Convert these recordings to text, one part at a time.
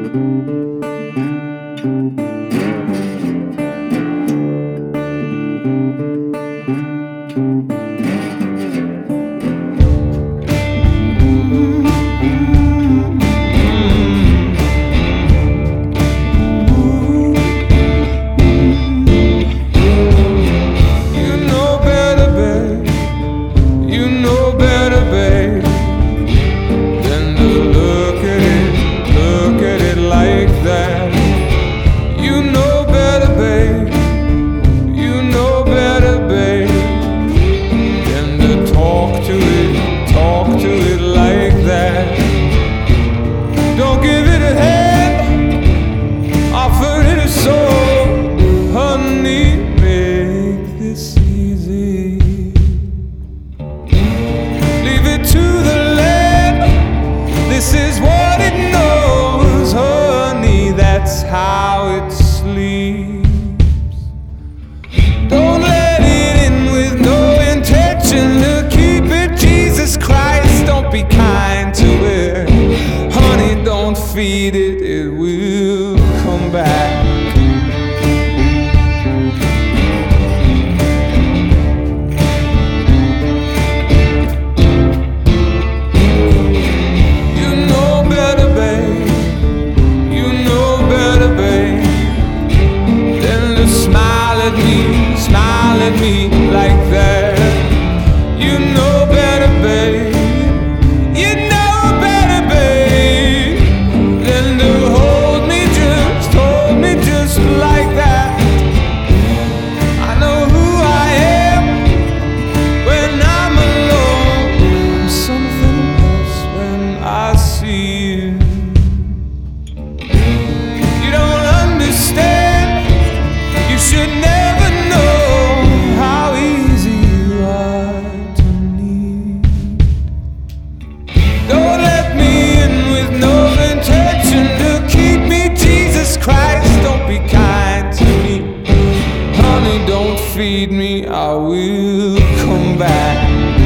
This is what it knows, honey, that's how it sleeps. Don't let it in with no intention to keep it. Jesus Christ, don't be kind to it. Honey, don't feed it, it will come back. Smile at me like that. You know better, babe. You know better, babe, than to hold me just like that. I know who I am when I'm alone. I'm something else when I see you. You don't understand. You should never. Don't feed me, I will come back.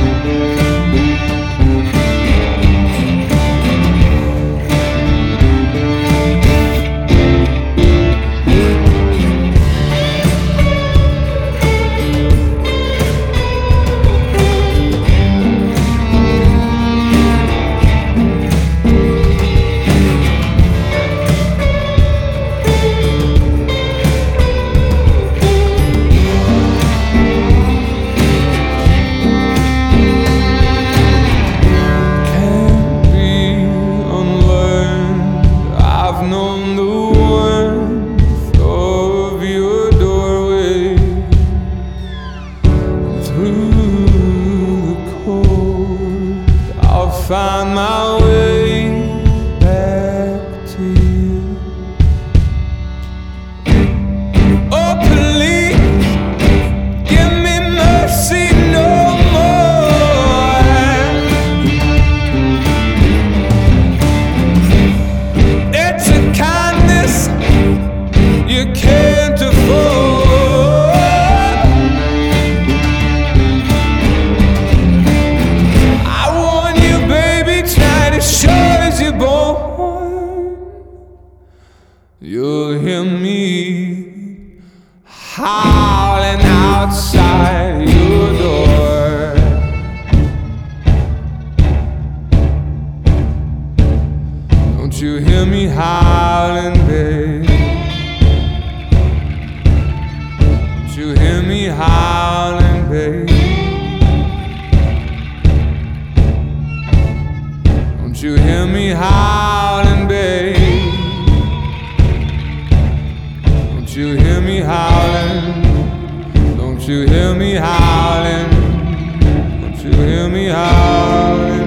Find my way back to you. Oh, please give me mercy no more. It's a kindness you can't afford. You'll hear me howling outside your door. Don't you hear me howling, babe? Don't you hear me howling, babe? Don't you hear me howling, babe? Don't you hear me howling? Don't you hear me howling? Don't you hear me howling?